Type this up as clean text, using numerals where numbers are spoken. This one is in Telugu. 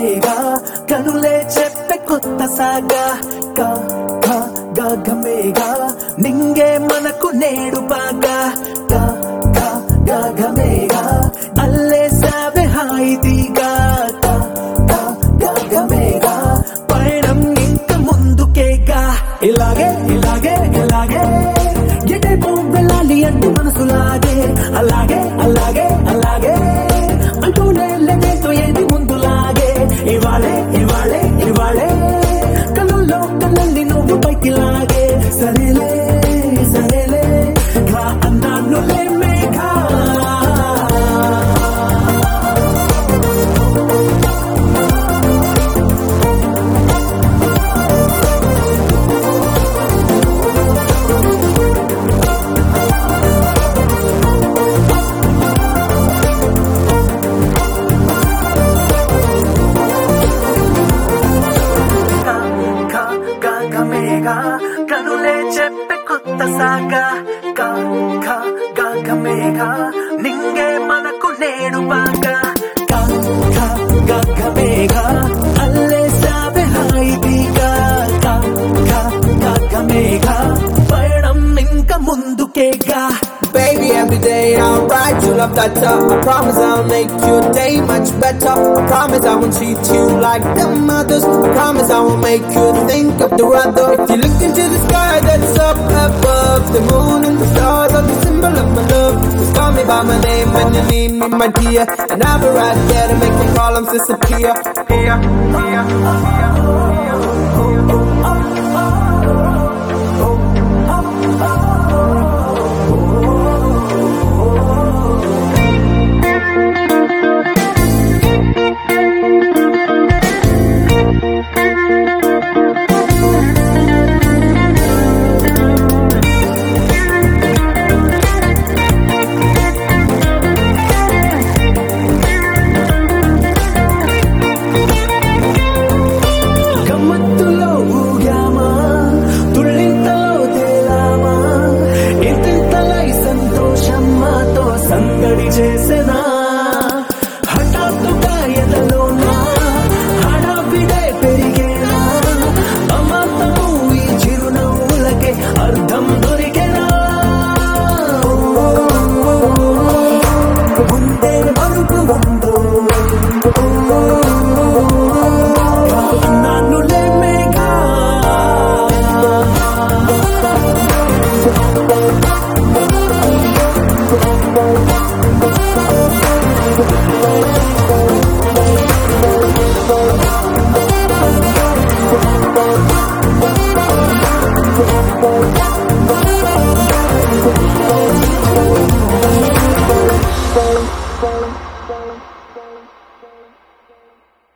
గమేగా కనులే చెప్పే కొత్త సాగా గా గా గా గమేగా నింగే మనకు నేడు బాగా గా గా గా గమేగా అల్లే సావే హాయిదిగా గా గా గా గమేగా పయనం ఇంక ముందుకేగా ఇలాగే ఇలాగే ఇలాగే ఎటేపో వెళ్ళాలి అంటూ మనసులాగే అలాగే అలాగే అలాగే అంటూనే లేదేంటో ఏది ముందులాగే ఇవాళే ఇవాళే ఇవాళే కళ్ళల్లో కళ్ళల్ని నువ్వు పైకి లాగే సరేలే సరేలే గా అన్నానులే మేఘా కనులే చెప్పే కొత్త సాగా గా గా గా గమేగా నింగే మనకు నేడు బాగా గా గా గా గమేగా అల్లే సావే హాయిదిగా గా గా గా గమేగా పయనం ఇంక ముందుకేగా. Baby, every day I'll write you love letter. I promise I'll make your day much better. I promise I won't treat you like them others. I promise I won't make you think of the other. If you look into the sky that's up above, the moon and the stars are the symbol of my love. Just call me by my name when you need me, my dear, and I'll be right there to make the problems disappear. Here, here, here.